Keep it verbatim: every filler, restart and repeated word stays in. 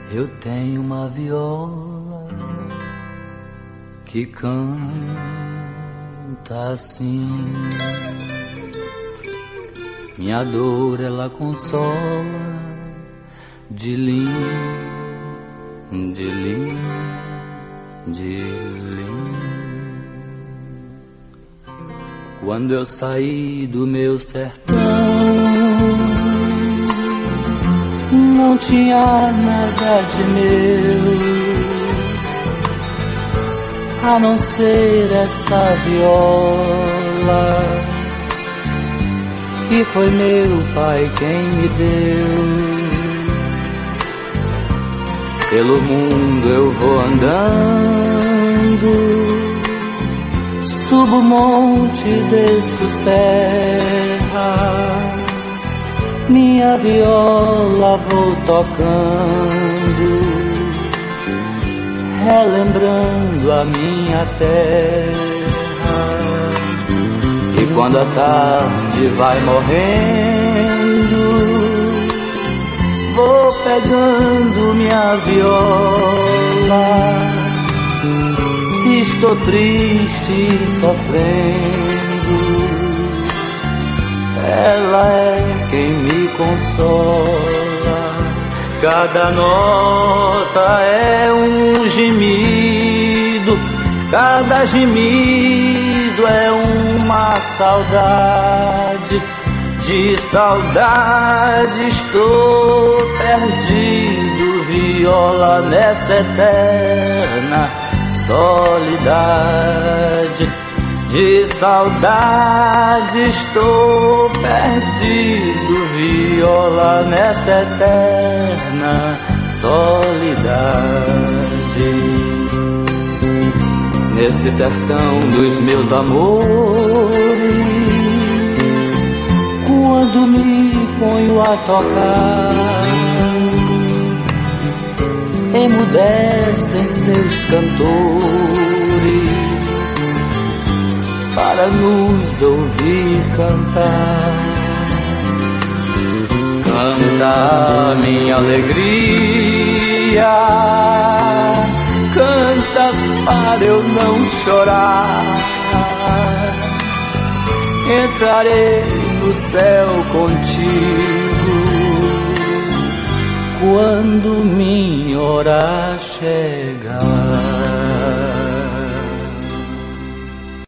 Eu tenho uma viola que canta assim. Minha dor ela consola de lim, de lim, de lim. Quando eu saí do meu sertão, não tinha nada de meu, a não ser essa viola, que foi meu pai quem me deu. Pelo mundo eu vou andando, subo monte, desço serra, minha viola vou tocando, relembrando a minha terra. E quando a tarde vai morrendo, vou pegando minha viola. Se estou triste e sofrendo, ela é quem me consola. Cada nota é um gemido, cada gemido é uma saudade. De saudade estou perdido, viola, nessa eterna solidade. De saudade estou perdido, viola, nessa eterna solidade. Nesse sertão dos meus amores, quando me ponho a tocar, emudecem seus cantores para nos ouvir cantar. Canta minha alegria, canta para eu não chorar. Entrarei no céu contigo quando minha hora chegar.